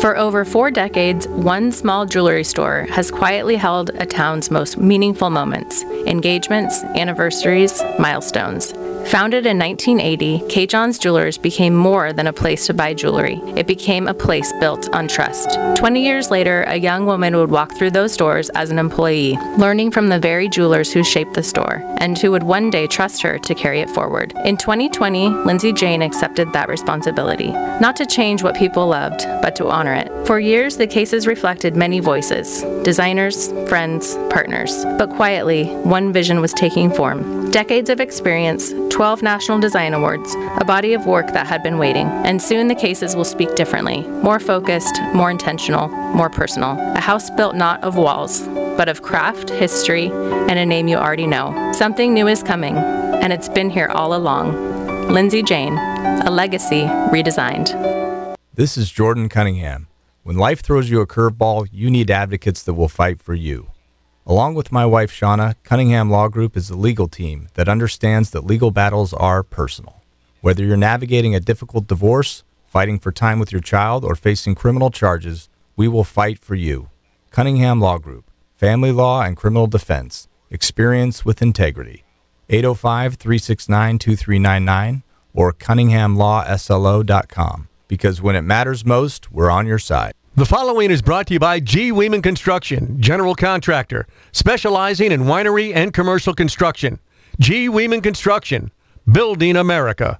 For over 4 decades, one small jewelry store has quietly held a town's most meaningful moments, engagements, anniversaries, milestones. Founded in 1980, Kate John's Jewelers became more than a place to buy jewelry. It became a place built on trust. 20 years later, a young woman would walk through those doors as an employee, learning from the very jewelers who shaped the store, and who would one day trust her to carry it forward. In 2020, Lindsay Jane accepted that responsibility, not to change what people loved, but to honor it. For years, the cases reflected many voices, designers, friends, partners. But quietly, one vision was taking form. Decades of experience, 12 National Design Awards, a body of work that had been waiting. And soon the cases will speak differently, more focused, more intentional, more personal. A house built not of walls, but of craft, history, and a name you already know. Something new is coming, and it's been here all along. Lindsay Jane, a legacy redesigned. This is Jordan Cunningham. When life throws you a curveball, you need advocates that will fight for you. Along with my wife, Shauna, Cunningham Law Group is a legal team that understands that legal battles are personal. Whether you're navigating a difficult divorce, fighting for time with your child, or facing criminal charges, we will fight for you. Cunningham Law Group, family law and criminal defense, experience with integrity. 805-369-2399 or cunninghamlawslo.com. Because when it matters most, we're on your side. The following is brought to you by G. Weeman Construction, general contractor, specializing in winery and commercial construction. G. Weeman Construction, building America.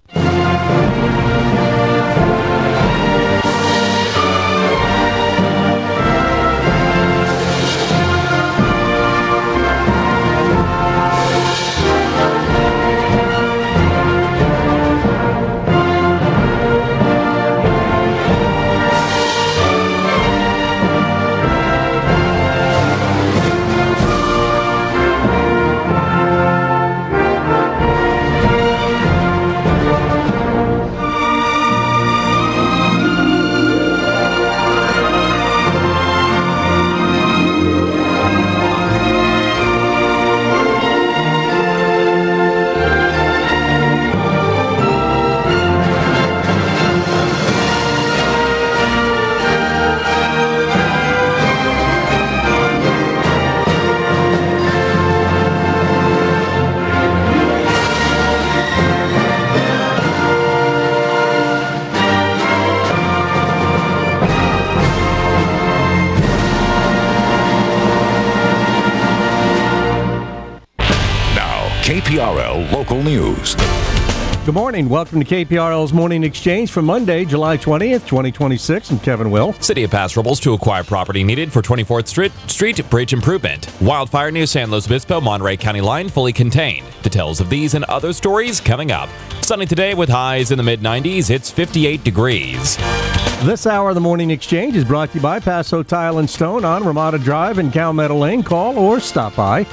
KPRL Local News. Good morning. Welcome to KPRL's Morning Exchange for Monday, July 20th, 2026. I'm Kevin Will. City of Paso Robles to acquire property needed for 24th Street Bridge improvement. Wildfire near San Luis Obispo, Monterey County line fully contained. Details of these and other stories coming up. Sunny today with highs in the mid-90s. It's 58 degrees. This hour of the Morning Exchange is brought to you by Paso Tile and Stone on Ramada Drive and Calmetto Lane. Call or stop by.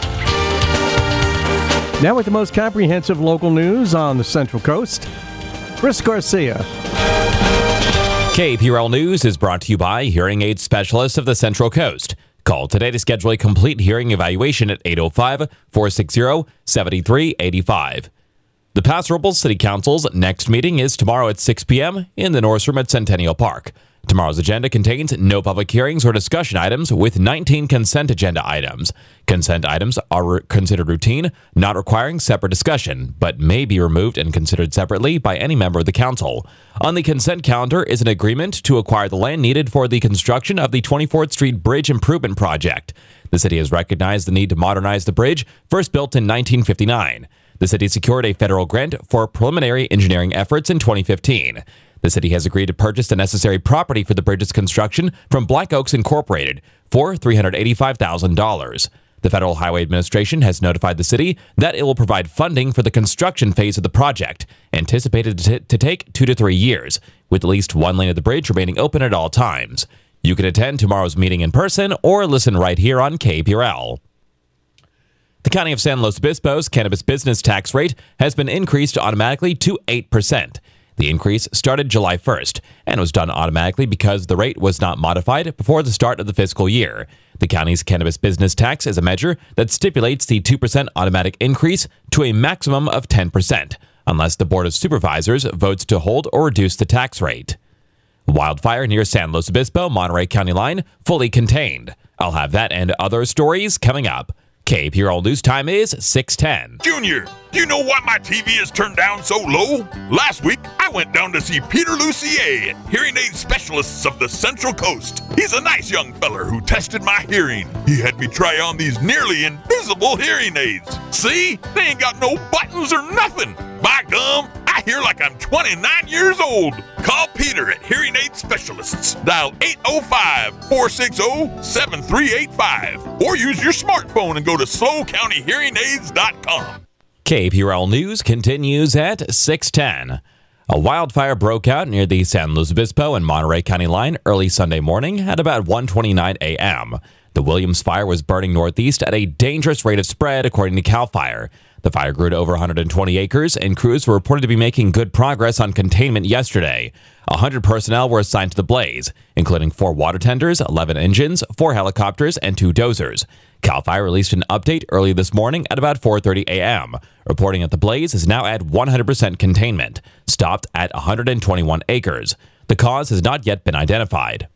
Now with the most comprehensive local news on the Central Coast, Chris Garcia. KPRL News is brought to you by Hearing Aid Specialists of the Central Coast. Call today to schedule a complete hearing evaluation at 805-460-7385. The Paso Robles City Council's next meeting is tomorrow at 6 p.m. in the North Room at Centennial Park. Tomorrow's agenda contains no public hearings or discussion items with 19 consent agenda items. Consent items are considered routine, not requiring separate discussion, but may be removed and considered separately by any member of the council. On the consent calendar is an agreement to acquire the land needed for the construction of the 24th Street Bridge Improvement Project. The city has recognized the need to modernize the bridge, first built in 1959. The city secured a federal grant for preliminary engineering efforts in 2015. The city has agreed to purchase the necessary property for the bridge's construction from Black Oaks Incorporated for $385,000. The Federal Highway Administration has notified the city that it will provide funding for the construction phase of the project, anticipated to take 2 to 3 years, with at least one lane of the bridge remaining open at all times. You can attend tomorrow's meeting in person or listen right here on KPRL. The County of San Luis Obispo's cannabis business tax rate has been increased automatically to 8%. The increase started July 1st and was done automatically because the rate was not modified before the start of the fiscal year. The county's cannabis business tax is a measure that stipulates the 2% automatic increase to a maximum of 10%, unless the Board of Supervisors votes to hold or reduce the tax rate. Wildfire near San Luis Obispo, Monterey County line, fully contained. I'll have that and other stories coming up. KPRL News Time is 6:10. Junior, do you know why my TV is turned down so low? Last week, I went down to see Peter Lucier, hearing aid specialists of the Central Coast. He's a nice young feller who tested my hearing. He had me try on these nearly invisible hearing aids. See? They ain't got no buttons or nothing. By gum, I hear like I'm 29 years old. Call Peter at Hearing Aid Specialists. Dial 805-460-7385. Or use your smartphone and go to SlowCountyHearingAids.com. KPRL News continues at 6:10. A wildfire broke out near the San Luis Obispo and Monterey County line early Sunday morning at about 1:29 a.m. The Williams fire was burning northeast at a dangerous rate of spread, according to CAL FIRE. The fire grew to over 120 acres, and crews were reported to be making good progress on containment yesterday. 100 personnel were assigned to the blaze, including 4 water tenders, 11 engines, 4 helicopters, and 2 dozers. CAL FIRE released an update early this morning at about 4:30 a.m., reporting that the blaze is now at 100% containment, stopped at 121 acres. The cause has not yet been identified.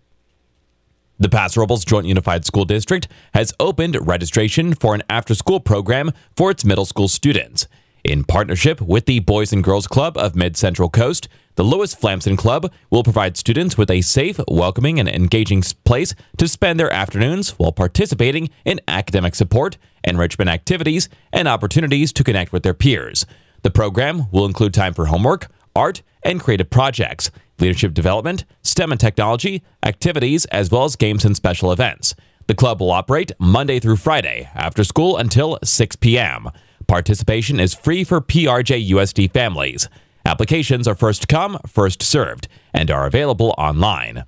The Paso Robles Joint Unified School District has opened registration for an after-school program for its middle school students. In partnership with the Boys and Girls Club of Mid-Central Coast, the Lewis Flamson Club will provide students with a safe, welcoming, and engaging place to spend their afternoons while participating in academic support, enrichment activities, and opportunities to connect with their peers. The program will include time for homework, art, and creative projects, leadership development, STEM and technology, activities, as well as games and special events. The club will operate Monday through Friday after school until 6 p.m. Participation is free for PRJ-USD families. Applications are first come, first served, and are available online.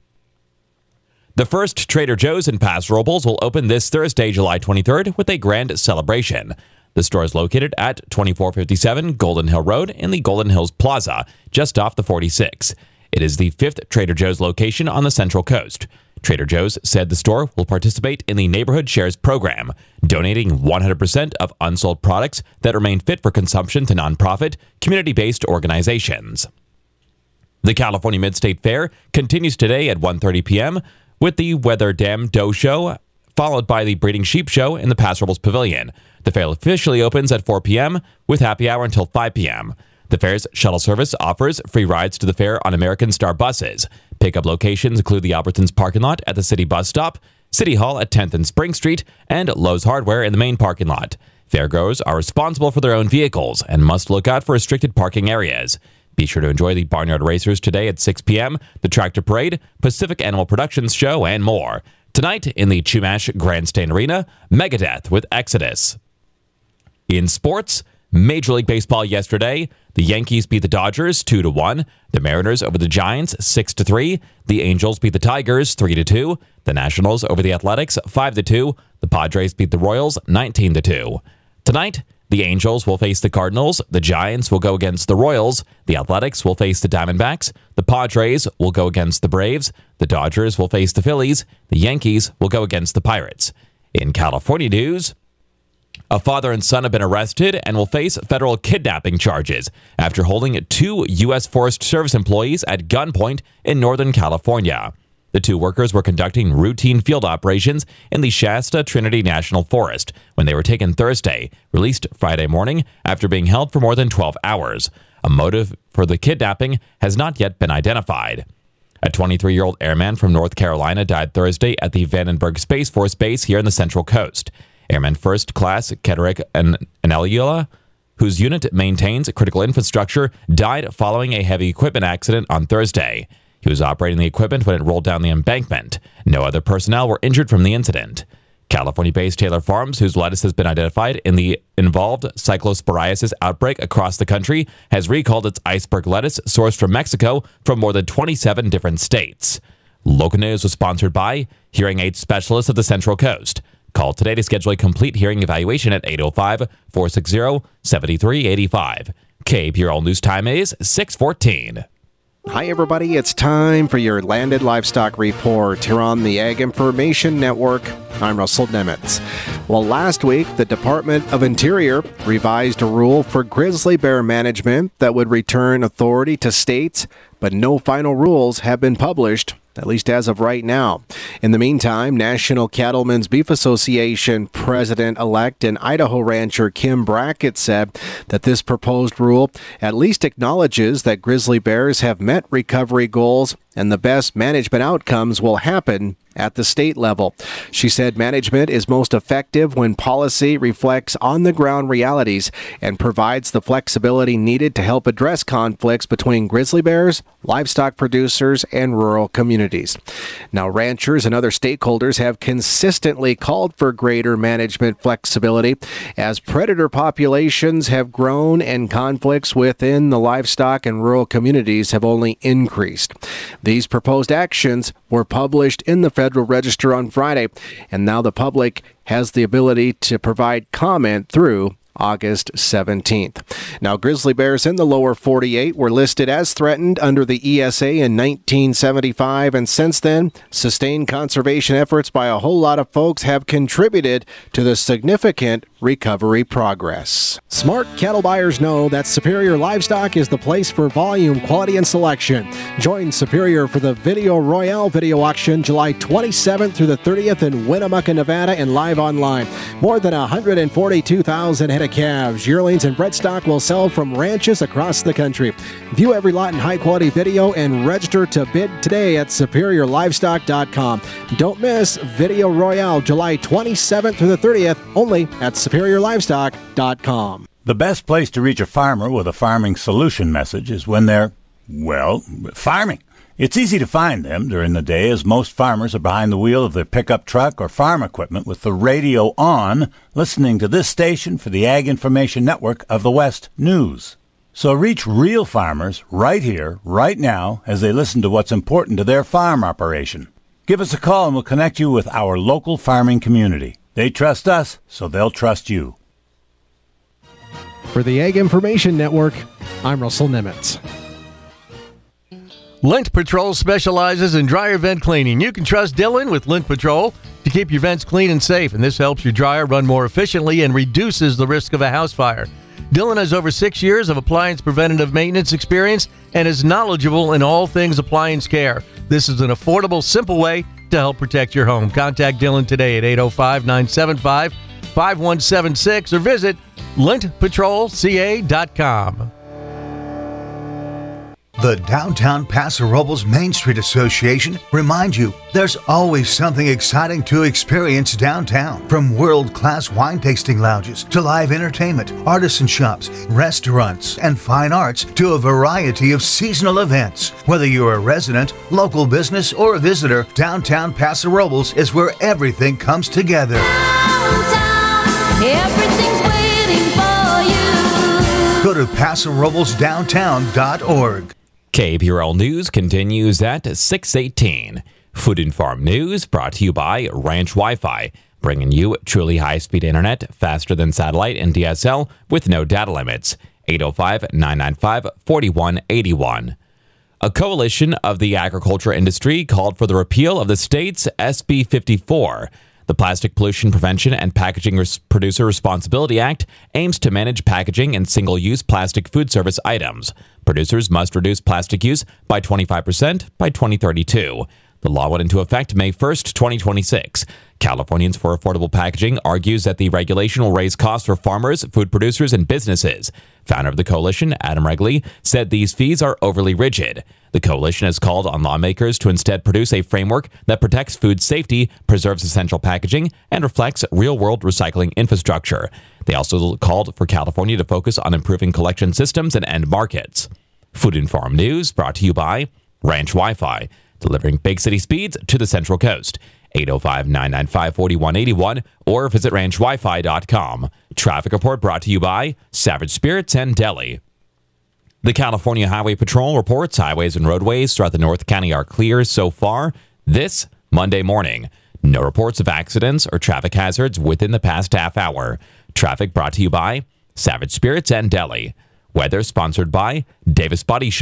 The first Trader Joe's in Paso Robles will open this Thursday, July 23rd, with a grand celebration. The store is located at 2457 Golden Hill Road in the Golden Hills Plaza, just off the 46. It is the 5th Trader Joe's location on the Central Coast. Trader Joe's said the store will participate in the Neighborhood Shares program, donating 100% of unsold products that remain fit for consumption to nonprofit, community-based organizations. The California Mid-State Fair continues today at 1:30 p.m. with the Weather Dam Doe Show, followed by the Breeding Sheep Show in the Paso Robles Pavilion. The fair officially opens at 4 p.m. with happy hour until 5 p.m. The fair's shuttle service offers free rides to the fair on American Star buses. Pickup locations include the Albertsons parking lot at the City Bus Stop, City Hall at 10th and Spring Street, and Lowe's Hardware in the main parking lot. Fairgoers are responsible for their own vehicles and must look out for restricted parking areas. Be sure to enjoy the Barnyard Racers today at 6 p.m., the Tractor Parade, Pacific Animal Productions Show, and more. Tonight in the Chumash Grandstand Arena, Megadeth with Exodus. In sports, Major League Baseball yesterday, the Yankees beat the Dodgers 2-1, the Mariners over the Giants 6-3, the Angels beat the Tigers 3-2, the Nationals over the Athletics 5-2, the Padres beat the Royals 19-2. Tonight, the Angels will face the Cardinals, the Giants will go against the Royals, the Athletics will face the Diamondbacks, the Padres will go against the Braves, the Dodgers will face the Phillies, the Yankees will go against the Pirates. In California news, a father and son have been arrested and will face federal kidnapping charges after holding 2 U.S. Forest Service employees at gunpoint in Northern California. The 2 workers were conducting routine field operations in the Shasta Trinity National Forest when they were taken Thursday, released Friday morning after being held for more than 12 hours. A motive for the kidnapping has not yet been identified. A 23-year-old airman from North Carolina died Thursday at the Vandenberg Space Force Base here in the Central Coast. Airman First Class Kedrick Anelula, whose unit maintains critical infrastructure, died following a heavy equipment accident on Thursday. He was operating the equipment when it rolled down the embankment. No other personnel were injured from the incident. California-based Taylor Farms, whose lettuce has been identified in the involved cyclosporiasis outbreak across the country, has recalled its iceberg lettuce sourced from Mexico from more than 27 different states. Local News was sponsored by Hearing Aid Specialists of the Central Coast. Call today to schedule a complete hearing evaluation at 805-460-7385. KPRL News Time is 6:14. Hi everybody, it's time for your Landed Livestock Report here on the Ag Information Network. I'm Russell Nemitz. Well, last week, the Department of Interior revised a rule for grizzly bear management that would return authority to states, but no final rules have been published, at least as of right now. In the meantime, National Cattlemen's Beef Association President-elect and Idaho rancher Kim Brackett said that this proposed rule at least acknowledges that grizzly bears have met recovery goals and the best management outcomes will happen at the state level. She said management is most effective when policy reflects on-the-ground realities and provides the flexibility needed to help address conflicts between grizzly bears, livestock producers, and rural communities. Now, ranchers and other stakeholders have consistently called for greater management flexibility as predator populations have grown and conflicts within the livestock and rural communities have only increased. These proposed actions were published in the Federal Register on Friday, and now the public has the ability to provide comment through August 17th. Now, grizzly bears in the lower 48 were listed as threatened under the ESA in 1975, and since then, sustained conservation efforts by a whole lot of folks have contributed to the significant recovery progress. Smart cattle buyers know that Superior Livestock is the place for volume, quality, and selection. Join Superior for the Video Royale video auction July 27th through the 30th in Winnemucca, Nevada, and live online. More than 142,000 head of calves, yearlings, and bred stock will sell from ranches across the country. View every lot in high-quality video and register to bid today at SuperiorLivestock.com. Don't miss Video Royale July 27th through the 30th, only at SuperiorLivestock.com. The best place to reach a farmer with a farming solution message is when they're, farming. It's easy to find them during the day as most farmers are behind the wheel of their pickup truck or farm equipment with the radio on, listening to this station for the Ag Information Network of the West News. So reach real farmers right here, right now, as they listen to what's important to their farm operation. Give us a call and we'll connect you with our local farming community. They trust us, so they'll trust you. For the Ag Information Network, I'm Russell Nemitz. Lint Patrol specializes in dryer vent cleaning. You can trust Dylan with Lint Patrol to keep your vents clean and safe, and this helps your dryer run more efficiently and reduces the risk of a house fire. Dylan has over 6 years of appliance preventative maintenance experience and is knowledgeable in all things appliance care. This is an affordable, simple way to help protect your home. Contact Dylan today at 805-975-5176 or visit lintpatrolca.com. The Downtown Paso Robles Main Street Association reminds you there's always something exciting to experience downtown. From world-class wine tasting lounges to live entertainment, artisan shops, restaurants, and fine arts to a variety of seasonal events. Whether you're a resident, local business, or a visitor, Downtown Paso Robles is where everything comes together. Downtown, everything's waiting for you. Go to PasoRoblesDowntown.org. KPRL News continues at 6:18. Food and Farm News brought to you by Ranch Wi-Fi, bringing you truly high-speed internet, faster than satellite and DSL with no data limits. 805-995-4181. A coalition of the agriculture industry called for the repeal of the state's SB 54. The Plastic Pollution Prevention and Packaging Producer Responsibility Act aims to manage packaging and single-use plastic food service items. Producers must reduce plastic use by 25% by 2032. The law went into effect May 1st, 2026. Californians for Affordable Packaging argues that the regulation will raise costs for farmers, food producers, and businesses. Founder of the coalition, Adam Regley, said these fees are overly rigid. The coalition has called on lawmakers to instead produce a framework that protects food safety, preserves essential packaging, and reflects real-world recycling infrastructure. They also called for California to focus on improving collection systems and end markets. Food and Farm News brought to you by Ranch Wi-Fi, delivering big city speeds to the Central Coast. 805-995-4181 or visit ranchwifi.com. Traffic report brought to you by Savage Spirits and Deli. The California Highway Patrol reports highways and roadways throughout the North County are clear so far this Monday morning. No reports of accidents or traffic hazards within the past half hour. Traffic brought to you by Savage Spirits and Deli. Weather sponsored by Davis Body Shop.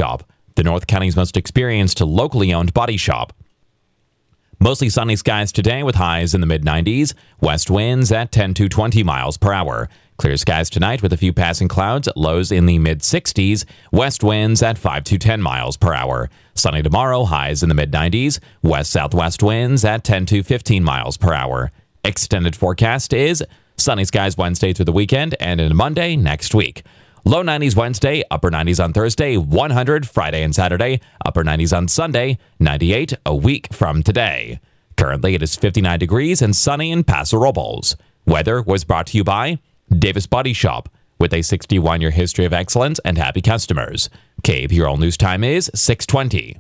the North County's most experienced locally owned body shop. Mostly sunny skies today with highs in the mid-90s. West winds at 10 to 20 miles per hour. Clear skies tonight with a few passing clouds. Lows in the mid-60s. West winds at 5 to 10 miles per hour. Sunny tomorrow. Highs in the mid-90s. West-southwest winds at 10 to 15 miles per hour. Extended forecast is sunny skies Wednesday through the weekend and into Monday next week. Low 90s Wednesday, upper 90s on Thursday, 100 Friday and Saturday, upper 90s on Sunday, 98 a week from today. Currently, it is 59 degrees and sunny in Paso Robles. Weather was brought to you by Davis Body Shop, with a 61-year history of excellence and happy customers. KPRL News Time is 6:20.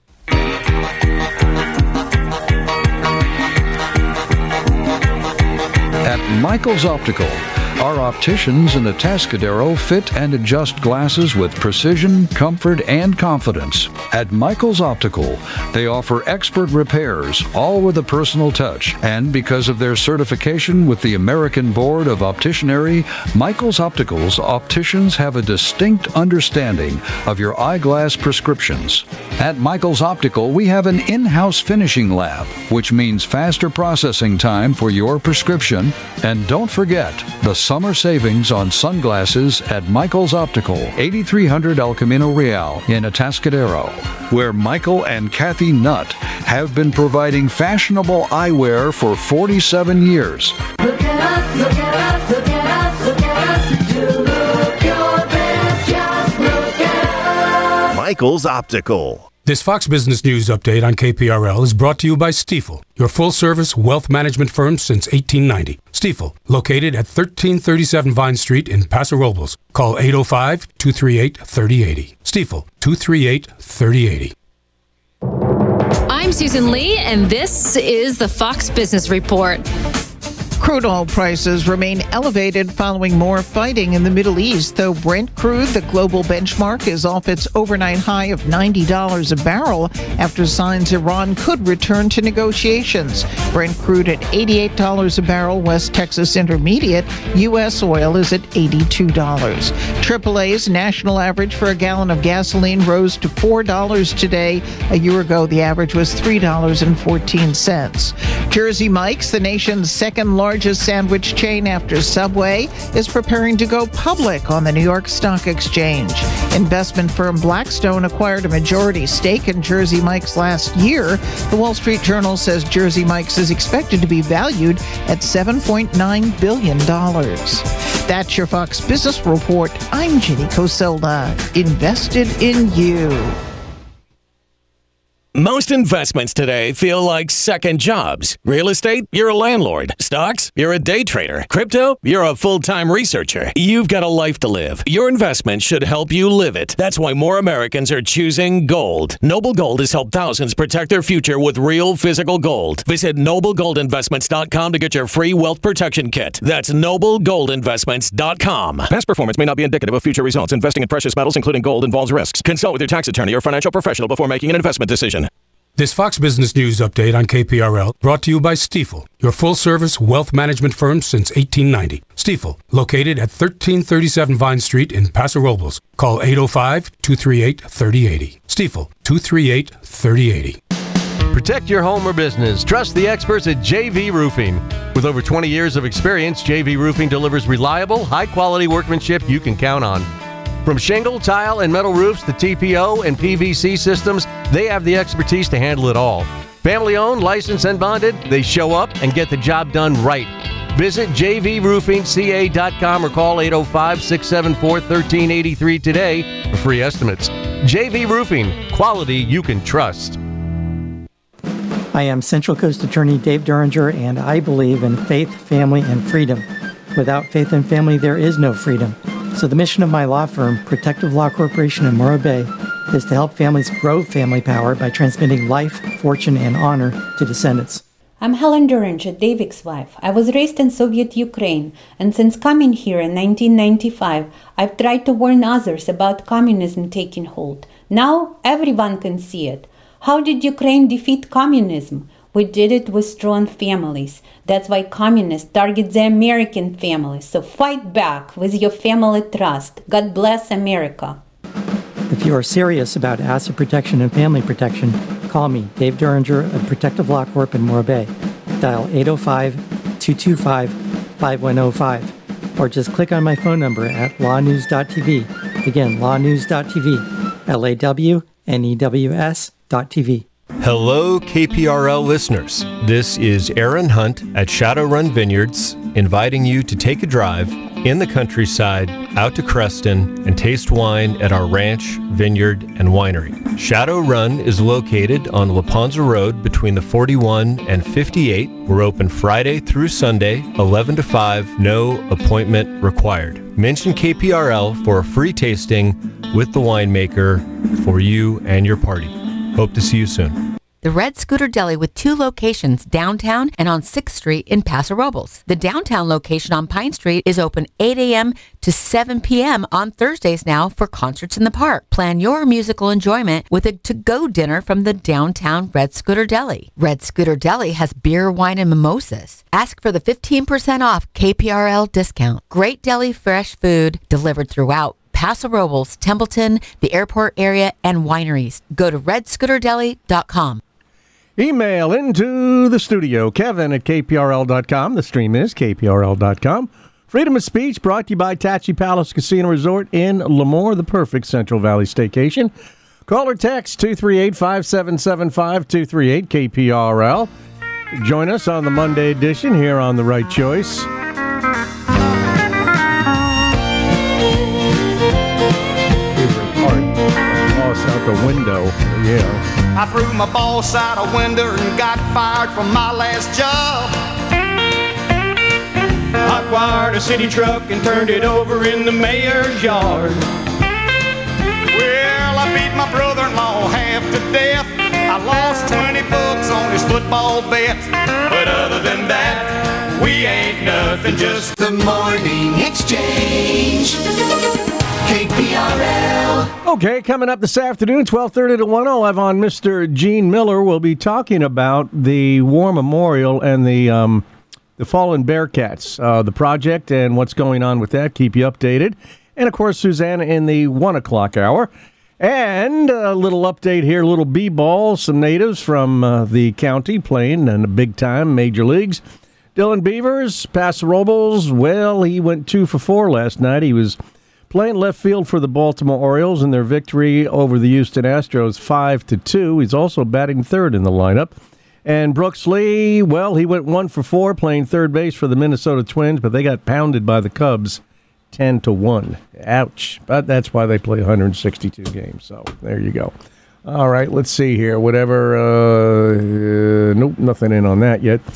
At Michael's Optical, our opticians in the Atascadero fit and adjust glasses with precision, comfort, and confidence. At Michael's Optical, they offer expert repairs, all with a personal touch. And because of their certification with the American Board of Opticianry, Michael's Optical's opticians have a distinct understanding of your eyeglass prescriptions. At Michael's Optical, we have an in-house finishing lab, which means faster processing time for your prescription. And don't forget the summer savings on sunglasses at Michael's Optical, 8300 El Camino Real in Atascadero, where Michael and Kathy Nutt have been providing fashionable eyewear for 47 years. Look at us, look at us, look at us, look at us. You look your best, just look at us. Michael's Optical. This Fox Business News update on KPRL is brought to you by Stifel, your full-service wealth management firm since 1890. Stifel, located at 1337 Vine Street in Paso Robles. Call 805-238-3080. Stifel, 238-3080. I'm Susan Lee, and this is the Fox Business Report. Crude oil prices remain elevated following more fighting in the Middle East, though Brent crude, the global benchmark, is off its overnight high of $90 a barrel after signs Iran could return to negotiations. Brent crude at $88 a barrel, West Texas Intermediate. U.S. oil is at $82. AAA's national average for a gallon of gasoline rose to $4 today. A year ago, the average was $3.14. Jersey Mike's, the nation's second largest sandwich chain after Subway, is preparing to go public on the New York Stock Exchange. Investment firm Blackstone acquired a majority stake in Jersey Mike's last year. The Wall Street Journal says Jersey Mike's is expected to be valued at $7.9 billion. That's your Fox Business Report. I'm Ginny Coselda. Invested in you. Most investments today feel like second jobs. Real estate, you're a landlord. Stocks, you're a day trader. Crypto, you're a full-time researcher. You've got a life to live. Your investment should help you live it. That's why more Americans are choosing gold. Noble Gold has helped thousands protect their future with real physical gold. Visit NobleGoldInvestments.com to get your free wealth protection kit. That's NobleGoldInvestments.com. Past performance may not be indicative of future results. Investing in precious metals, including gold, involves risks. Consult with your tax attorney or financial professional before making an investment decision. This Fox Business News update on KPRL brought to you by Stifel, your full-service wealth management firm since 1890. Stifel, located at 1337 Vine Street in Paso Robles. Call 805-238-3080. Stifel, 238-3080. Protect your home or business. Trust the experts at JV Roofing. With over 20 years of experience, JV Roofing delivers reliable, high-quality workmanship you can count on. From shingle, tile, and metal roofs to TPO and PVC systems, they have the expertise to handle it all. Family-owned, licensed, and bonded, they show up and get the job done right. Visit jvroofingca.com or call 805-674-1383 today for free estimates. JV Roofing, quality you can trust. I am Central Coast Attorney Dave Duringer, and I believe in faith, family, and freedom. Without faith and family, there is no freedom. So the mission of my law firm, Protective Law Corporation in Morro Bay, is to help families grow family power by transmitting life, fortune, and honor to descendants. I'm Helen Duringer, David's wife. I was raised in Soviet Ukraine, and since coming here in 1995, I've tried to warn others about communism taking hold. Now everyone can see it. How did Ukraine defeat communism? We did it with strong families. That's why communists target the American families. So fight back with your family trust. God bless America. If you are serious about asset protection and family protection, call me, Dave Duringer of Protective Law Corp in Moore Bay. Dial 805-225-5105 or just click on my phone number at lawnews.tv. Again, lawnews.tv, LAWNEWS.tv. Hello, KPRL listeners. This is Aaron Hunt at Shadowrun Vineyards, inviting you to take a drive in the countryside out to Creston and taste wine at our ranch, vineyard, and winery. Shadowrun is located on La Ponza Road between the 41 and 58. We're open Friday through Sunday, 11 to 5, no appointment required. Mention KPRL for a free tasting with the winemaker for you and your party. Hope to see you soon. The Red Scooter Deli with 2 locations downtown and on 6th Street in Paso Robles. The downtown location on Pine Street is open 8 a.m. to 7 p.m. on Thursdays now for concerts in the park. Plan your musical enjoyment with a to-go dinner from the downtown Red Scooter Deli. Red Scooter Deli has beer, wine, and mimosas. Ask for the 15% off KPRL discount. Great deli fresh food delivered throughout Paso Robles, Templeton, the airport area, and wineries. Go to redscooterdeli.com. Email into the studio, Kevin at KPRL.com. The stream is KPRL.com. Freedom of Speech brought to you by Tachi Palace Casino Resort in Lemoore, the perfect Central Valley staycation. Call or text 238-5775, 238-KPRL. Join us on the Monday edition here on The Right Choice. Out the window, yeah. I threw my boss out a window and got fired from my last job. I wired a city truck and turned it over in the mayor's yard. Well, I beat my brother-in-law half to death. I lost 20 bucks on his football bet. But other than that, we ain't nothing, just the morning exchange. KPRL. Okay, coming up this afternoon, 12:30 to 1, I'll have on Mr. Gene Miller. We'll be talking about the War Memorial and the Fallen Bearcats, the project and what's going on with that. Keep you updated. And, of course, Susanna in the 1 o'clock hour. And a little update here, a little b-ball, some natives from the county playing in the big-time major leagues. Dylan Beavers, Paso Robles, well, he went 2 for 4 last night. He was playing left field for the Baltimore Orioles in their victory over the Houston Astros 5-2. He's also batting third in the lineup. And Brooks Lee, well, he went 1 for 4 playing third base for the Minnesota Twins, but they got pounded by the Cubs 10-1. Ouch. But that's why they play 162 games. So there you go. All right, let's see here. Nope, nothing in on that yet.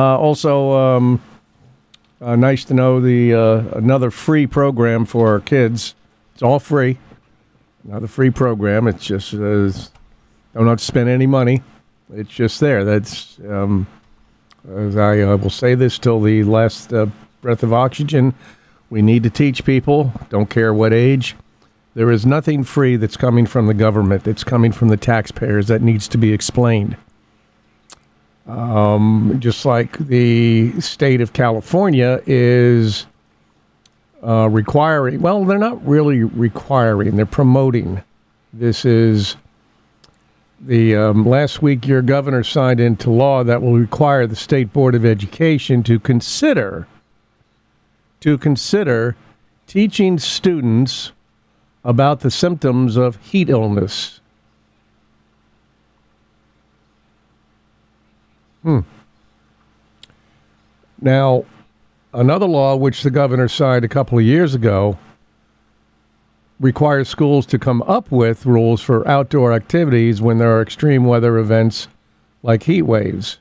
Nice to know the another free program for our kids. It's all free. Another free program. It's just don't have to spend any money. It's just there. That's as I will say this till the last breath of oxygen. We need to teach people. Don't care what age. There is nothing free that's coming from the government. That's coming from the taxpayers. That needs to be explained. Just like the state of California is requiring, well, they're not really requiring, they're promoting. This is the last week your governor signed into law that will require the State Board of Education to consider teaching students about the symptoms of heat illness. Now, another law which the governor signed a couple of years ago requires schools to come up with rules for outdoor activities when there are extreme weather events like heat waves.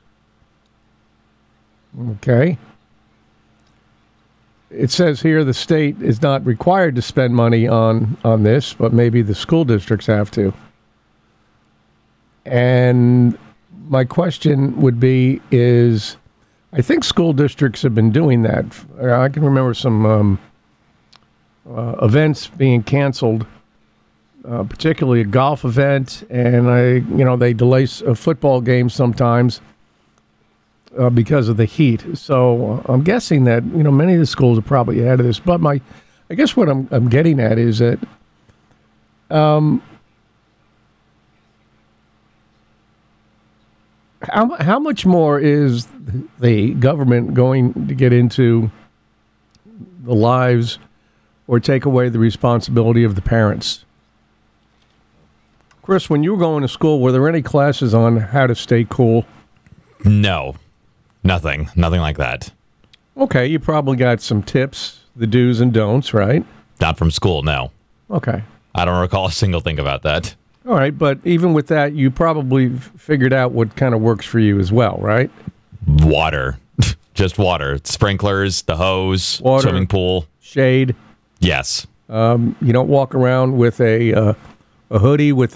Okay. It says here the state is not required to spend money on this, but maybe the school districts have to. And my question would be is, I think school districts have been doing that. I can remember some events being canceled, particularly a golf event, and they delay a football game sometimes because of the heat. So I'm guessing that many of the schools are probably ahead of this. But I guess what I'm getting at is that How much more is the government going to get into the lives or take away the responsibility of the parents? Chris, when you were going to school, were there any classes on how to stay cool? No, nothing like that. Okay, you probably got some tips, the do's and don'ts, right? Not from school, no. Okay. I don't recall a single thing about that. All right, but even with that, you probably figured out what kind of works for you as well, right? Water. Just water. Sprinklers, the hose, Water, swimming pool. Shade. Yes. You don't walk around with a hoodie with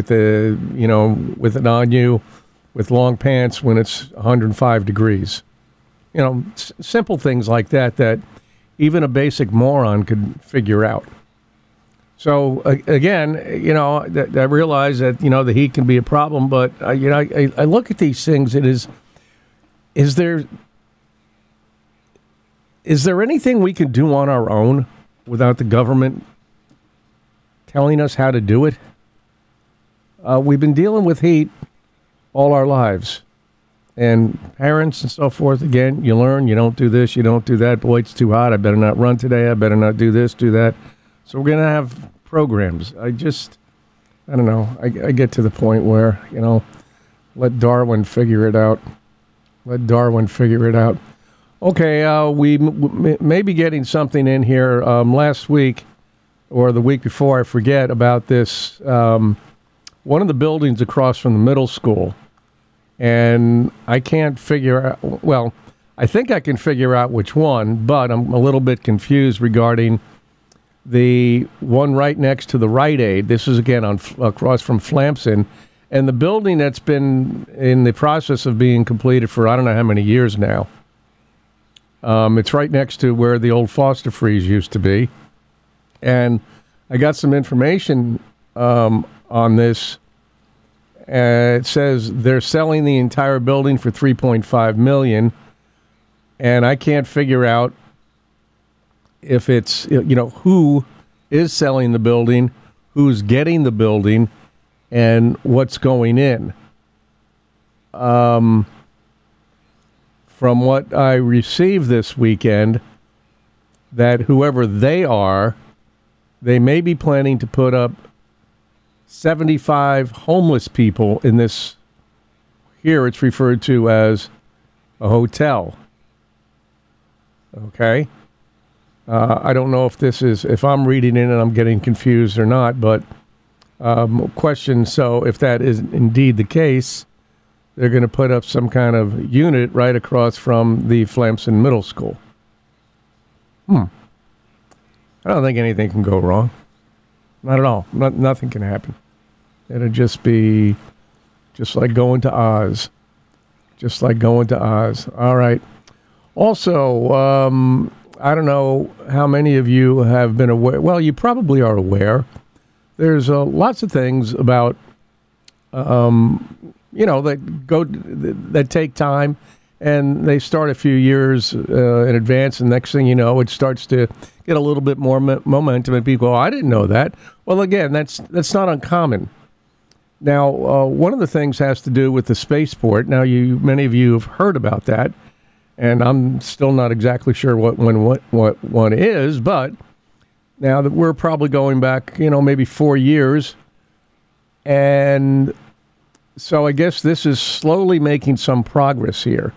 an on you, with long pants when it's 105 degrees. Simple things like that even a basic moron could figure out. So again, I realize that the heat can be a problem, but I look at these things. Is there anything we can do on our own without the government telling us how to do it? We've been dealing with heat all our lives, and parents and so forth. Again, you learn. You don't do this. You don't do that. Boy, it's too hot. I better not run today. I better not do this, do that. So we're going to have programs. I don't know. I get to the point where, let Darwin figure it out. Okay, we may be getting something in here last week or the week before, I forget, about this. One of the buildings across from the middle school. And I can't figure out, well, I think I can figure out which one, but I'm a little bit confused regarding the one right next to the Rite Aid. This is, again, across from Flamson. And the building that's been in the process of being completed for I don't know how many years now. It's right next to where the old Foster Freeze used to be. And I got some information on this. It says they're selling the entire building for $3.5 million. And I can't figure out if it's, who is selling the building, who's getting the building, and what's going in. From what I received this weekend, that whoever they are, they may be planning to put up 75 homeless people in this, here it's referred to as a hotel. Okay? I don't know if I'm reading it and I'm getting confused or not, but question, so if that is indeed the case, they're going to put up some kind of unit right across from the Flamson Middle School. I don't think anything can go wrong. Not at all. Nothing can happen. It'll just be just like going to Oz. All right. Also, I don't know how many of you have been aware. Well, you probably are aware. There's lots of things about, that take time, and they start a few years in advance, and next thing you know, it starts to get a little bit more momentum, and people go, I didn't know that. Well, again, that's not uncommon. Now, one of the things has to do with the spaceport. Now, many of you have heard about that, and I'm still not exactly sure what one is, but now that we're probably going back, maybe 4 years, and so I guess this is slowly making some progress here.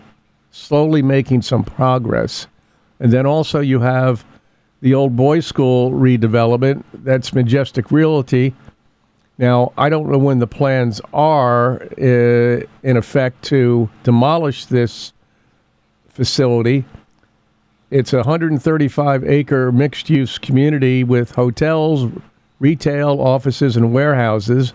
And then also you have the old boys' school redevelopment. That's Majestic Realty. Now, I don't know when the plans are in effect to demolish this facility. It's a 135-acre mixed-use community with hotels, retail, offices, and warehouses.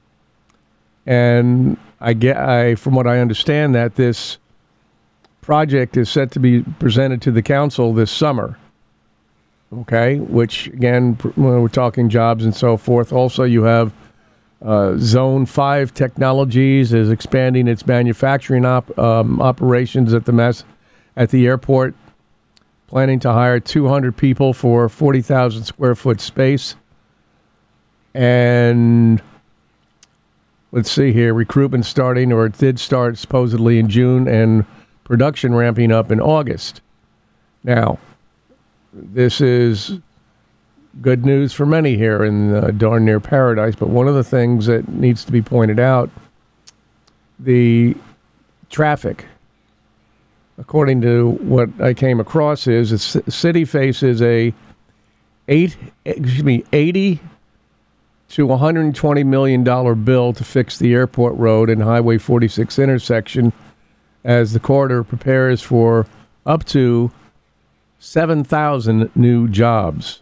And from what I understand, that this project is set to be presented to the council this summer. Okay, which again, when we're talking jobs and so forth. Also, you have Zone 5 Technologies is expanding its manufacturing operations at the airport, planning to hire 200 people for 40,000 square foot space. And let's see here, recruitment starting, or it did start supposedly in June, and production ramping up in August. Now, this is good news for many here in darn near paradise, but one of the things that needs to be pointed out, the traffic, according to what I came across, is the city faces a 80 to $120 million bill to fix the airport road and Highway 46 intersection as the corridor prepares for up to 7,000 new jobs.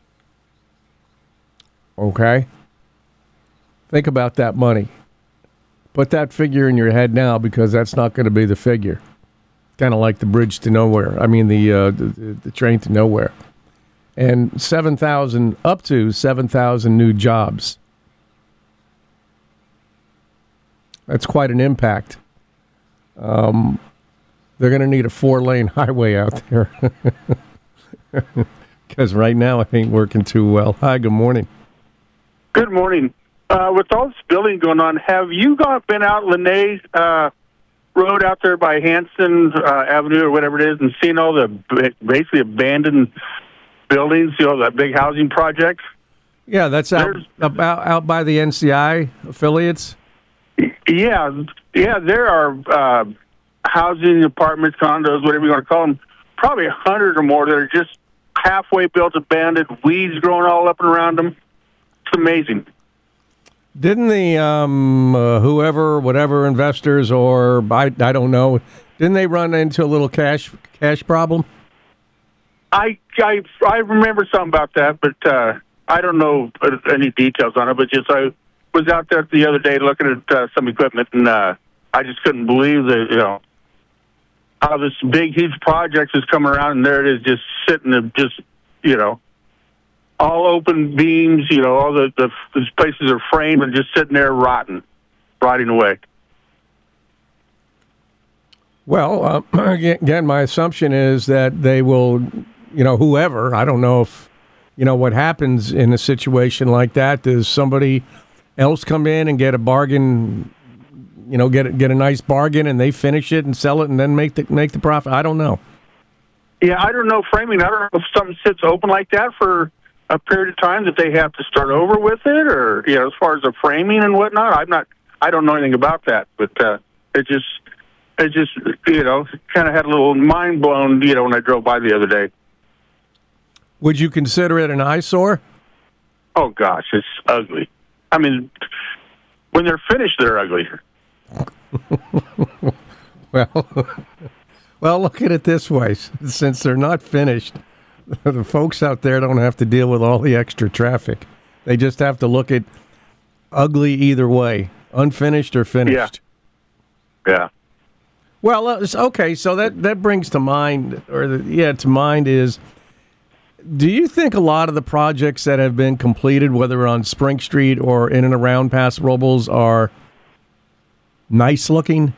Okay? Think about that money. Put that figure in your head now, because that's not going to be the figure. Kind of like the bridge to nowhere. I mean, the train to nowhere. And 7,000, up to 7,000 new jobs. That's quite an impact. They're going to need a 4-lane highway out there. Because right now it ain't working too well. Hi, good morning. Good morning. With all this building going on, have you been out Lene Road out there by Hanson Avenue or whatever it is, and seen all the basically abandoned buildings, that big housing project? Yeah, that's out by the NCI affiliates? Yeah, there are housing, apartments, condos, whatever you want to call them, probably 100 or more that are just halfway built, abandoned, weeds growing all up and around them. It's amazing. Didn't the whatever investors, or I don't know, didn't they run into a little cash problem? I remember something about that, but I don't know any details on it. But just I was out there the other day looking at some equipment, and I just couldn't believe that how this big huge project is coming around, and there it is, just sitting there, just all open beams, all these places are framed and just sitting there rotting away. Well, again, my assumption is that they will, whoever, I don't know if, what happens in a situation like that. Does somebody else come in and get a bargain, get a nice bargain, and they finish it and sell it and then make the profit? I don't know. Yeah, I don't know framing. I don't know if something sits open like that for a period of time that they have to start over with it, or as far as the framing and whatnot. I don't know anything about that, but it just kind of had a little mind blown when I drove by the other day. Would you consider it an eyesore? Oh gosh, it's ugly. I mean, when they're finished, they're ugly. Well, look at it this way: since they're not finished, the folks out there don't have to deal with all the extra traffic. They just have to look at ugly either way, unfinished or finished. Yeah. Well, okay, so that brings to mind, is, do you think a lot of the projects that have been completed, whether on Spring Street or in and around Paso Robles, are nice looking?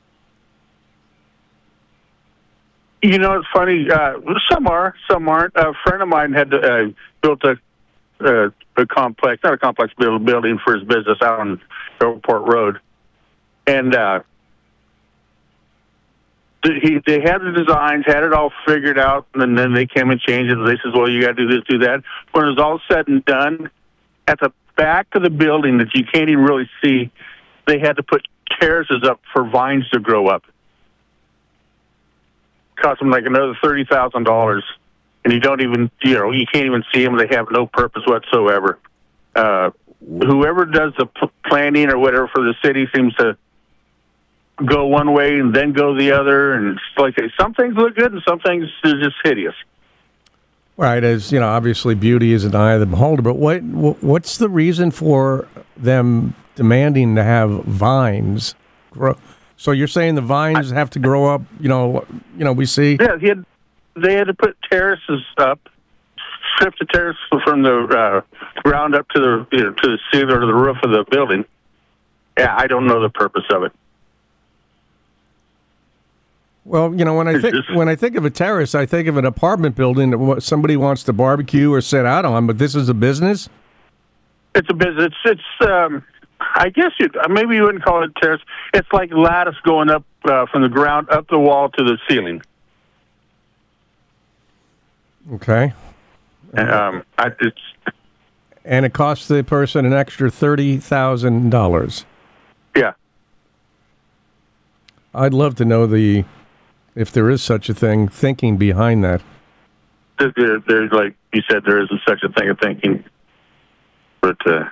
It's funny. Some are, some aren't. A friend of mine had built a complex, not a complex, building for his business out on Airport Road, and they had the designs, had it all figured out, and then they came and changed it. They says, "Well, you got to do this, do that." When it was all said and done, at the back of the building that you can't even really see, they had to put terraces up for vines to grow up. Cost them like another $30,000, and you don't even, you can't even see them. They have no purpose whatsoever. Whoever does the planning or whatever for the city seems to go one way and then go the other, and like some things look good and some things are just hideous. Right, as obviously beauty is an eye of the beholder. But what's the reason for them demanding to have vines grow? So you're saying the vines have to grow up, we see? Yeah, they had to put terraces up, strip the terrace from the ground up to the ceiling or the roof of the building. Yeah, I don't know the purpose of it. Well, when I think of a terrace, I think of an apartment building that somebody wants to barbecue or sit out on, but this is a business? It's a business. It's I guess maybe you wouldn't call it terrace. It's like lattice going up from the ground up the wall to the ceiling. Okay. And it costs the person an extra $30,000. Yeah. I'd love to know if there is such a thing, thinking behind that. There's like you said, there isn't such a thing of thinking. But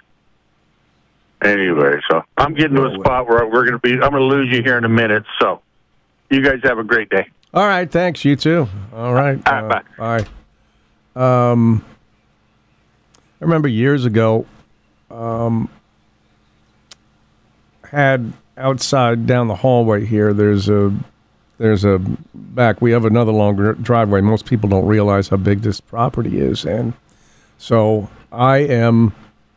anyway, so I'm getting to a spot where I'm going to lose you here in a minute. So you guys have a great day. All right. Thanks. You too. All right. Bye. Bye. I remember years ago, had outside down the hallway here, there's a back, we have another longer driveway. Most people don't realize how big this property is. And so I am,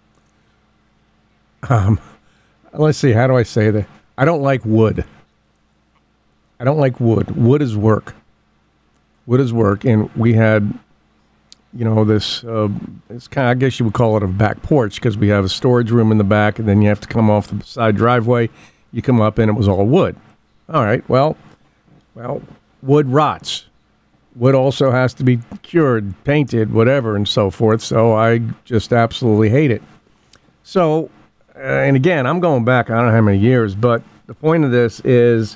let's see, how do I say that? I don't like wood. I don't like wood. Wood is work. Wood is work. And we had, this, it's kind of, I guess you would call it a back porch, because we have a storage room in the back, and then you have to come off the side driveway. You come up, and it was all wood. All right, well, wood rots. Wood also has to be cured, painted, whatever, and so forth. So I just absolutely hate it. So, and again, I'm going back, I don't know how many years, but the point of this is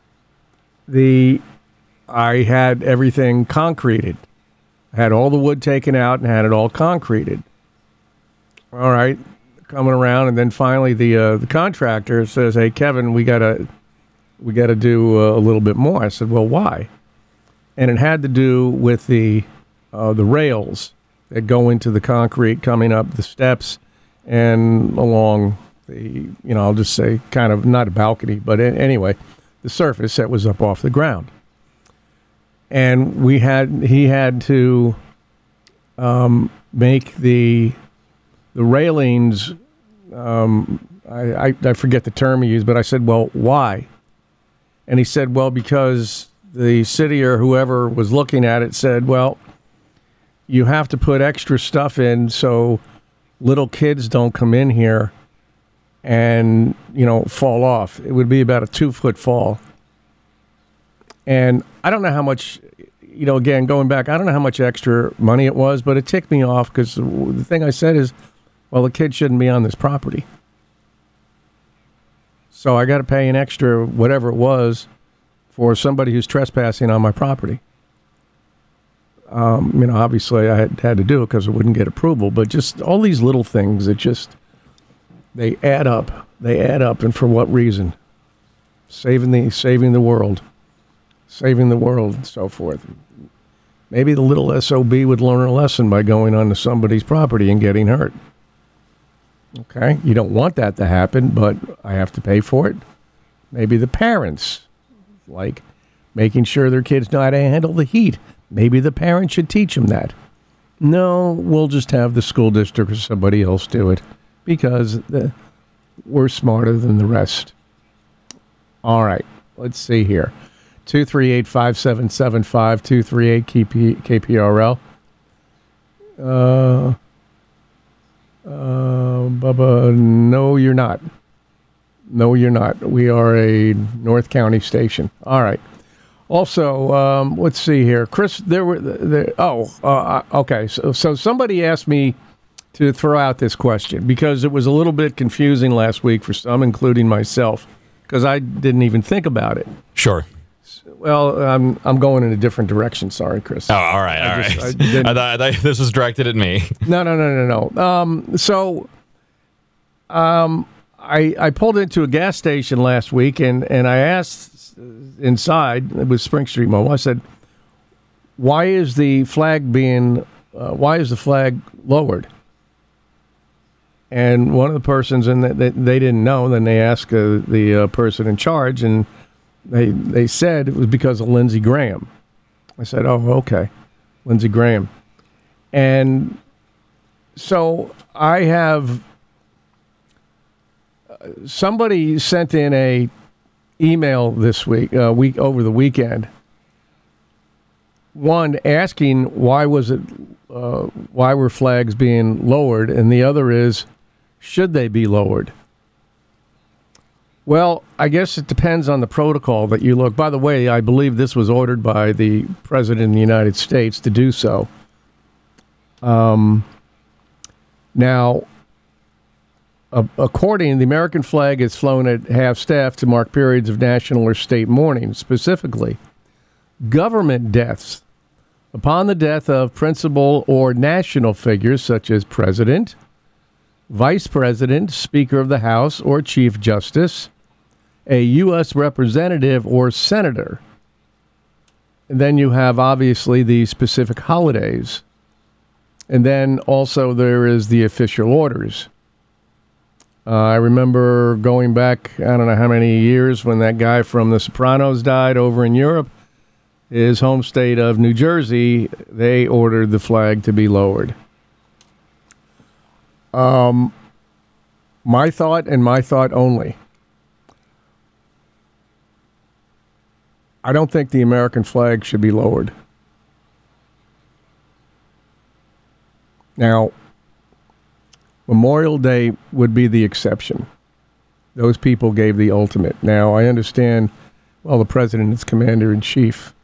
I had everything concreted. I had all the wood taken out and had it all concreted. All right, coming around, and then finally the contractor says, "Hey, Kevin, we gotta do a little bit more." I said, "Well, why?" And it had to do with the rails that go into the concrete coming up the steps and along the, I'll just say kind of not a balcony, but anyway, the surface that was up off the ground. And he had to make the railings. I forget the term he used, but I said, "Well, why?" And he said, "Well, because the city or whoever was looking at it said, well, you have to put extra stuff in so little kids don't come in here and, fall off. It would be about a 2-foot fall." And I don't know how much, again, going back, I don't know how much extra money it was, but it ticked me off because the thing I said is, well, the kid shouldn't be on this property. So I got to pay an extra whatever it was for somebody who's trespassing on my property. Obviously I had to do it because I wouldn't get approval, but just all these little things that they add up. They add up, and for what reason? Saving the world. Saving the world, and so forth. Maybe the little SOB would learn a lesson by going onto somebody's property and getting hurt. Okay, you don't want that to happen, but I have to pay for it. Maybe the parents, like making sure their kids know how to handle the heat. Maybe the parents should teach them that. No, we'll just have the school district or somebody else do it because we're smarter than the rest. All right, let's see here. 238-5775, 238 KPRL. Bubba, no, you're not. No, you're not. We are a North County station. All right. Also, let's see here. Chris, okay. So somebody asked me to throw out this question because it was a little bit confusing last week for some, including myself, because I didn't even think about it. Sure. Well, I'm going in a different direction. Sorry, Chris. Oh, all right. I thought this was directed at me. No. I pulled into a gas station last week, and I asked inside, it was Spring Street Mobile, I said, why is the flag lowered? And one of the persons, and they didn't know, then they asked the person in charge, and they said it was because of Lindsey Graham. I said, oh, okay, Lindsey Graham. And so I have somebody sent in a email this week over the weekend. One asking why were flags being lowered, and the other is Should they be lowered? Well, I guess it depends on the protocol that you look. By the way, I believe this was ordered by the President of the United States to do so. Now, according, the American flag is flown at half-staff to mark periods of national or state mourning. Specifically, government deaths. Upon the death of principal or national figures such as President, Vice President, Speaker of the House, or Chief Justice, a U.S. Representative or Senator. And then you have, obviously, the specific holidays. And then also there is the official orders. I remember going back, I don't know how many years, when that guy from The Sopranos died over in Europe. His home state of New Jersey, they ordered the flag to be lowered. My thought and my thought only. I don't think the American flag should be lowered. Now, Memorial Day would be the exception. Those people gave the ultimate. Now, I understand, well, the president is commander-in-chief.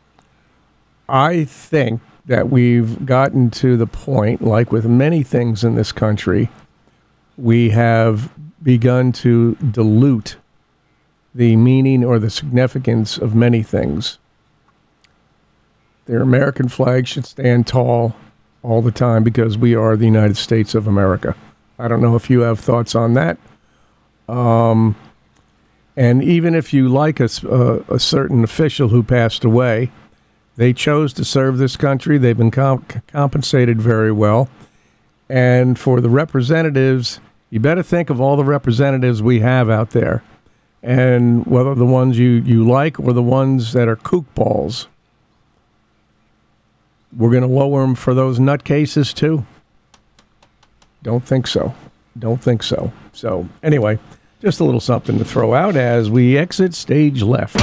I think that we've gotten to the point, like with many things in this country, we have begun to dilute the meaning or the significance of many things. Their American flag should stand tall all the time because we are the United States of America. I don't know if you have thoughts on that. And even if you like a certain official who passed away, they chose to serve this country. They've been compensated very well. And for the representatives, you better think of all the representatives we have out there, and whether the ones you like or the ones that are kook balls. We're going to lower them for those nutcases too? Don't think so. Don't think so. So anyway, just a little something to throw out as we exit stage left.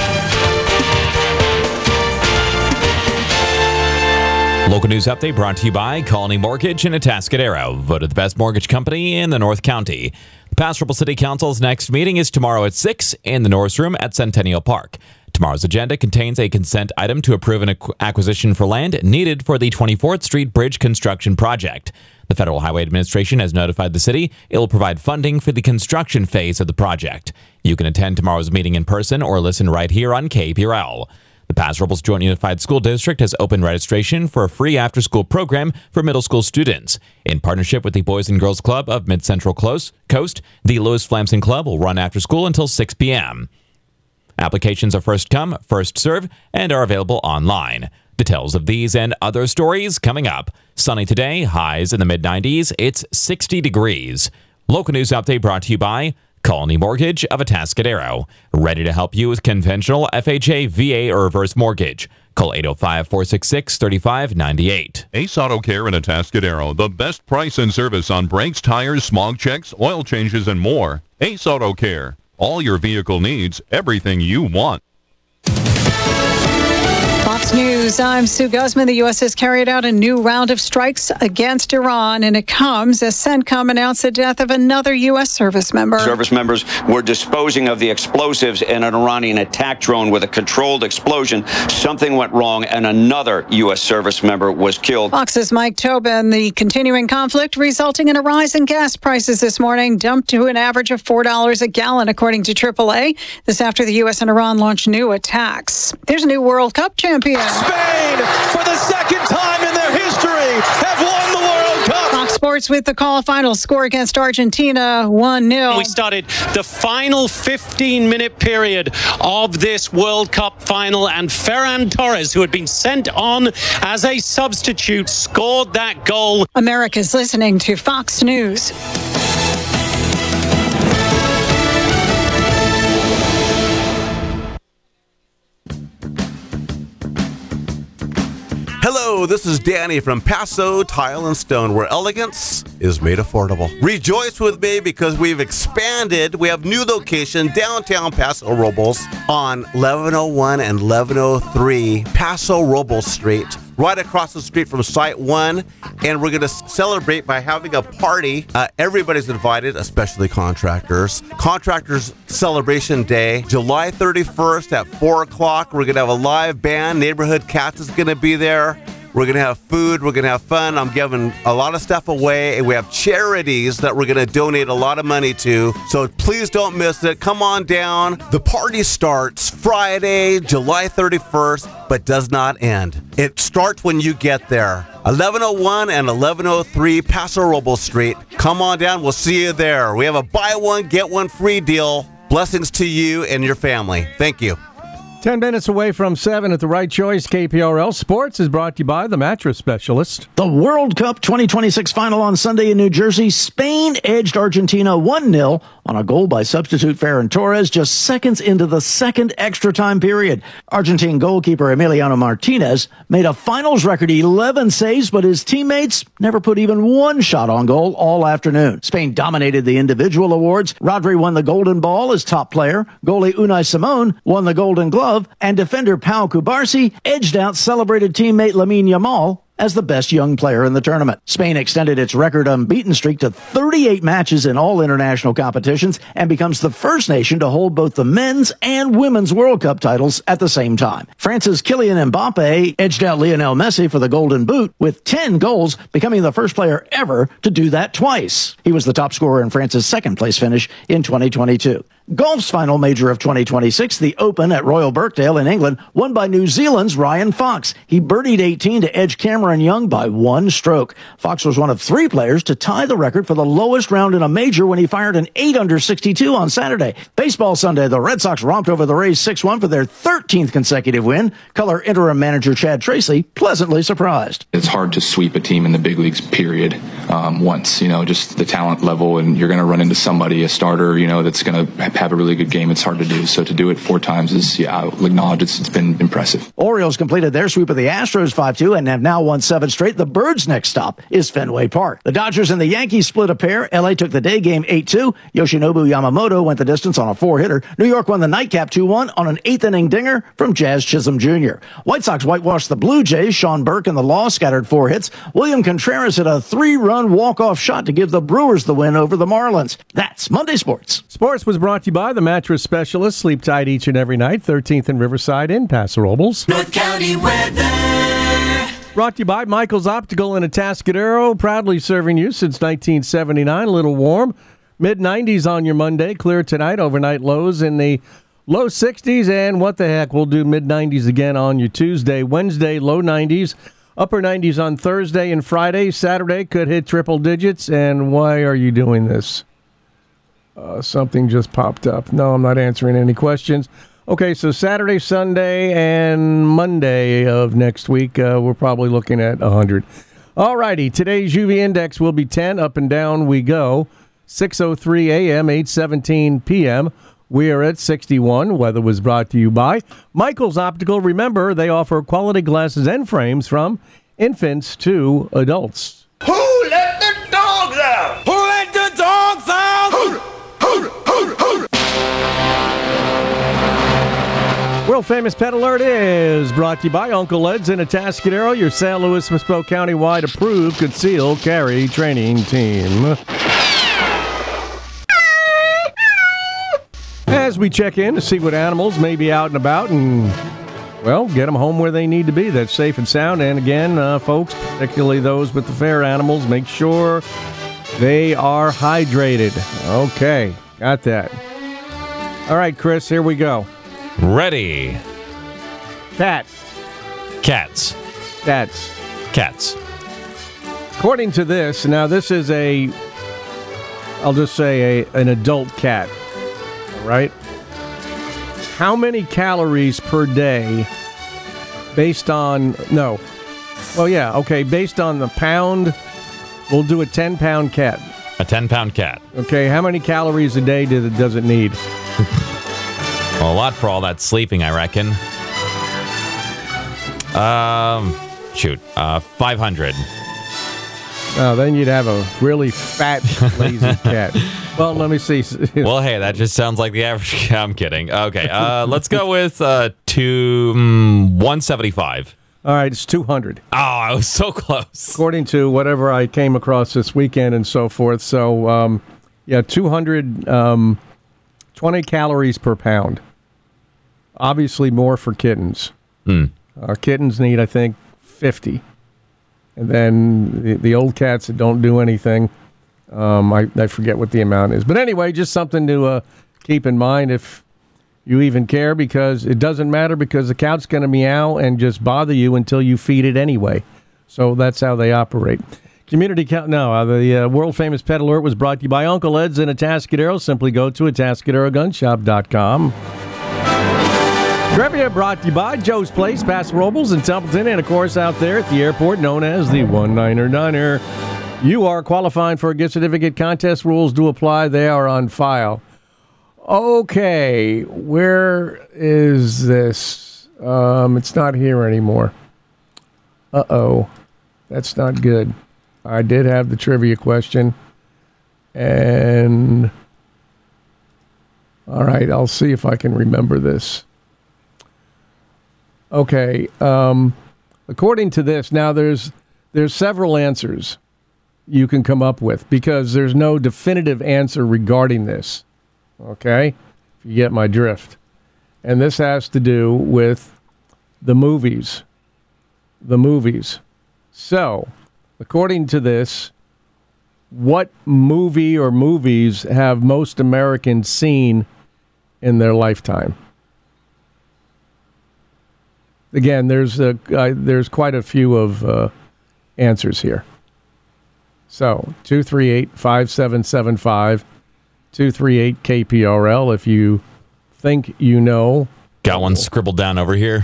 Local news update brought to you by Colony Mortgage in Atascadero, voted the best mortgage company in the North County. The Paso Robles City Council's next meeting is tomorrow at 6 in the Norris Room at Centennial Park. Tomorrow's agenda contains a consent item to approve an acquisition for land needed for the 24th Street Bridge construction project. The Federal Highway Administration has notified the city it will provide funding for the construction phase of the project. You can attend tomorrow's meeting in person or listen right here on KPRL. The Paso Robles Joint Unified School District has opened registration for a free after-school program for middle school students. In partnership with the Boys and Girls Club of Mid-Central Coast, the Lewis Flamson Club will run after school until 6 p.m. Applications are first come, first serve, and are available online. Details of these and other stories coming up. Sunny today, highs in the mid-90s. It's 60 degrees. Local news update brought to you by Colony Mortgage of Atascadero. Ready to help you with conventional FHA, VA, or reverse mortgage. Call 805-466-3598. Ace Auto Care in Atascadero. The best price and service on brakes, tires, smog checks, oil changes, and more. Ace Auto Care. All your vehicle needs, everything you want. Fox News, I'm Sue Guzman. The U.S. has carried out a new round of strikes against Iran, and it comes as CENTCOM announced the death of another U.S. service member. Service members were disposing of the explosives in an Iranian attack drone with a controlled explosion. Something went wrong, and another U.S. service member was killed. Fox's Mike Tobin. The continuing conflict resulting in a rise in gas prices this morning, dumped to an average of $4 a gallon, according to AAA. This after the U.S. and Iran launched new attacks. There's a new World Cup champion. Spain, for the second time in their history, have won the World Cup. Fox Sports with the call. Final score against Argentina, 1-0. We started the final 15-minute period of this World Cup final, and Ferran Torres, who had been sent on as a substitute, scored that goal. America's listening to Fox News. Hello, this is Danny from Paso Tile and Stone, where elegance is made affordable. Rejoice with me because we've expanded. We have new location downtown Paso Robles on 1101 and 1103 Paso Robles Street, right across the street from Site 1, and we're going to celebrate by having a party. Everybody's invited, especially contractors. Contractors Celebration Day, July 31st at 4 o'clock. We're going to have a live band. Neighborhood Cats is going to be there. We're going to have food. We're going to have fun. I'm giving a lot of stuff away. And we have charities that we're going to donate a lot of money to. So please don't miss it. Come on down. The party starts Friday, July 31st, but does not end. It starts when you get there. 1101 and 1103 Paso Robles Street. Come on down. We'll see you there. We have a buy one, get one free deal. Blessings to you and your family. Thank you. 10 minutes away from 7 at the Right Choice. KPRL Sports is brought to you by the Mattress Specialist. The World Cup 2026 final on Sunday in New Jersey. Spain edged Argentina 1-0 on a goal by substitute Ferran Torres just seconds into the second extra time period. Argentine goalkeeper Emiliano Martinez made a finals record 11 saves, but his teammates never put even one shot on goal all afternoon. Spain dominated the individual awards. Rodri won the Golden Ball as top player. Goalie Unai Simon won the Golden Glove. And defender Pau Cubarsí edged out celebrated teammate Lamine Yamal as the best young player in the tournament. Spain extended its record unbeaten streak to 38 matches in all international competitions and becomes the first nation to hold both the men's and women's World Cup titles at the same time. France's Kylian Mbappe edged out Lionel Messi for the Golden Boot with 10 goals, becoming the first player ever to do that twice. He was the top scorer in France's second-place finish in 2022. Golf's final major of 2026, the Open at Royal Birkdale in England, won by New Zealand's Ryan Fox. He birdied 18 to edge Cameron Young by one stroke. Fox was one of 3 players to tie the record for the lowest round in a major when he fired an 8 under 62 on Saturday. Baseball Sunday, the Red Sox romped over the Rays 6-1 for their 13th consecutive win. Color interim manager Chad Tracy pleasantly surprised. It's hard to sweep a team in the big leagues, period, once, just the talent level, and you're going to run into somebody, a starter, that's going to have a really good game. It's hard to do. So to do it 4 times is, I'll acknowledge it's been impressive. Orioles completed their sweep of the Astros 5-2 and have now won 7 straight. The Birds' next stop is Fenway Park. The Dodgers and the Yankees split a pair. LA took the day game 8-2. Yoshinobu Yamamoto went the distance on a 4-hitter. New York won the nightcap 2-1 on an 8th-inning dinger from Jazz Chisholm Jr. White Sox whitewashed the Blue Jays. Sean Burke and the Law scattered 4 hits. William Contreras hit a 3-run walk-off shot to give the Brewers the win over the Marlins. That's Monday Sports. Sports was brought to you by the Mattress Specialist. Sleep tight each and every night. 13th and Riverside in Paso Robles. North County weather. Brought to you by Michael's Optical in Atascadero. Proudly serving you since 1979. A little warm. Mid-90s on your Monday. Clear tonight. Overnight lows in the low 60s. And what the heck, we'll do mid-90s again on your Tuesday. Wednesday, low 90s. Upper 90s on Thursday and Friday. Saturday could hit triple digits. And why are you doing this? Something just popped up. No, I'm not answering any questions. Okay, so Saturday, Sunday, and Monday of next week, we're probably looking at 100. All righty, today's UV index will be 10. Up and down we go. 6:03 a.m., 8:17 p.m. We are at 61. Weather was brought to you by Michael's Optical. Remember, they offer quality glasses and frames from infants to adults. Who let the dogs out? Who let the dogs out? World famous Pet Alert is brought to you by Uncle Ed's in Atascadero, your San Luis Obispo County-wide approved concealed carry training team. As we check in to see what animals may be out and about and, well, get them home where they need to be. That's safe and sound. And again, folks, particularly those with the fair animals, make sure they are hydrated. Okay, got that. All right, Chris, here we go. Ready. Cat. Cats. Cats. Cats. According to this, now this is I'll just say an adult cat, all right? How many calories per day based on, based on the pound, we'll do a 10-pound cat. A 10-pound cat. Okay, how many calories a day does it need? Well, a lot for all that sleeping, I reckon. 500. Oh, then you'd have a really fat, lazy cat. Well, let me see. Well, hey, that just sounds like the average. I'm kidding. Okay, let's go with 175. All right, it's 200. Oh, I was so close. According to whatever I came across this weekend and so forth. So, 220 calories per pound. Obviously more for kittens. Kittens need, I think, 50. And then the old cats that don't do anything, I forget what the amount is. But anyway, just something to keep in mind if you even care, because it doesn't matter, because the cow's going to meow and just bother you until you feed it anyway. So that's how they operate. The world-famous Pet Alert was brought to you by Uncle Ed's in Atascadero. Simply go to AtascaderoGunShop.com. Trivia brought to you by Joe's Place, Paso Robles in Templeton, and of course out there at the airport known as the One-Niner Diner. You are qualifying for a gift certificate. Contest rules do apply. They are on file. Okay, where is this? It's not here anymore. Uh-oh. That's not good. I did have the trivia question. And all right, I'll see if I can remember this. Okay, according to this, now there's several answers you can come up with because there's no definitive answer regarding this. Okay? If you get my drift. And this has to do with the movies. The movies. So, according to this, what movie or movies have most Americans seen in their lifetime? Again, there's quite a few of answers here. So, 238-5775, 238-KPRL if you think you know. Got one scribbled down over here.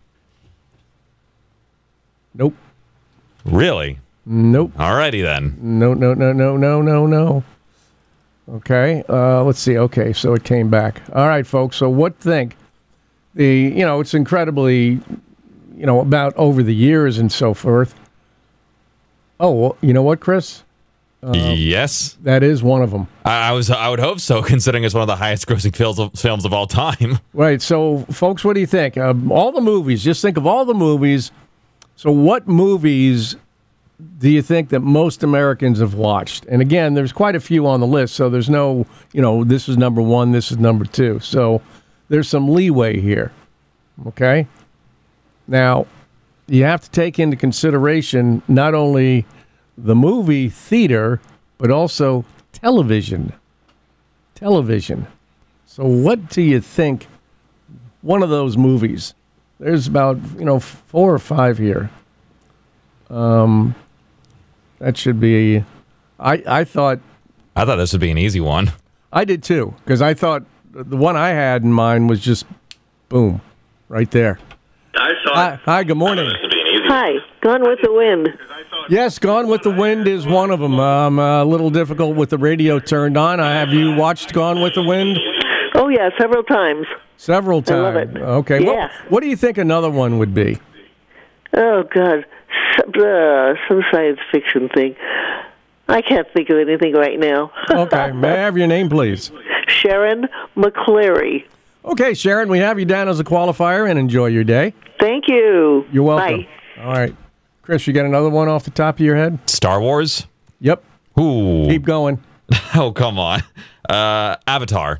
Nope. Really? Nope. Alrighty then. No. Okay, let's see. Okay, so it came back. All right, folks, so what think? It's incredibly, about over the years and so forth. Oh, well, you know what, Chris? Yes. That is one of them. I would hope so, considering it's one of the highest grossing films of all time. Right, so, folks, what do you think? All the movies, just think of all the movies. So what movies do you think that most Americans have watched? And again, there's quite a few on the list, so there's no, this is number one, this is number two. So there's some leeway here, okay? Now, you have to take into consideration not only the movie theater, but also television. Television. So what do you think one of those movies? There's about, 4 or 5 here. That should be... I thought this would be an easy one. I did too, because I thought the one I had in mind was just, boom, right there. Hi, good morning. Hi, Gone with the Wind. Yes, Gone with the Wind is one of them. I'm a little difficult with the radio turned on. Have you watched Gone with the Wind? Oh, yeah, several times. Several times. I love it. Okay. Yeah. What do you think another one would be? Oh, God. Some science fiction thing. I can't think of anything right now. Okay. May I have your name, please? Sharon McCleary. Okay, Sharon, we have you down as a qualifier, and enjoy your day. Thank you. You're welcome. Bye. All right. Chris, you got another one off the top of your head? Star Wars? Yep. Ooh. Keep going. Oh, come on. Avatar.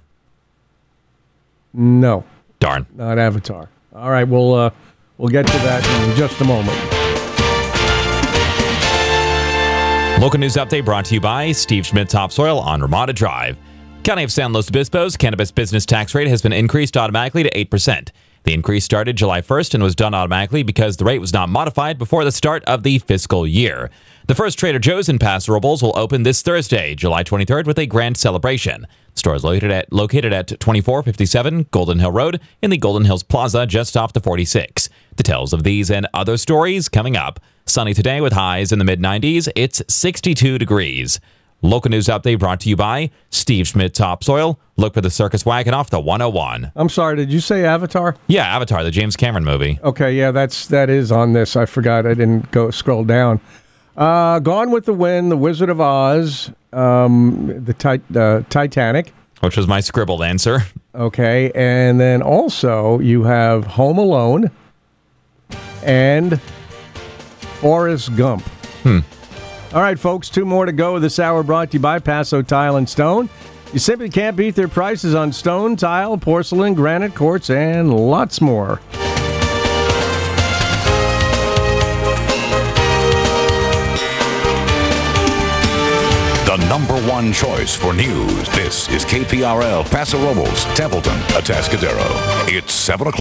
No. Darn. Not Avatar. All right, we'll get to that in just a moment. Local news update brought to you by Steve Schmidt Topsoil on Ramada Drive. County of San Luis Obispo's cannabis business tax rate has been increased automatically to 8%. The increase started July 1st and was done automatically because the rate was not modified before the start of the fiscal year. The first Trader Joe's in Paso Robles will open this Thursday, July 23rd, with a grand celebration. The store is located at 2457 Golden Hill Road in the Golden Hills Plaza just off the 46. Details of these and other stories coming up. Sunny today with highs in the mid-90s. It's 62 degrees. Local news update brought to you by Steve Schmidt Topsoil. Look for the circus wagon off the 101. I'm sorry, did you say Avatar? Yeah, Avatar, the James Cameron movie. Okay, yeah, that is on this. I forgot. I didn't scroll down. Gone with the Wind, The Wizard of Oz, the Titanic. Which was my scribbled answer. Okay, and then also you have Home Alone and Forrest Gump. All right, folks, 2 more to go this hour, brought to you by Paso Tile and Stone. You simply can't beat their prices on stone, tile, porcelain, granite, quartz, and lots more. The number one choice for news. This is KPRL Paso Robles, Templeton, Atascadero. It's 7 o'clock.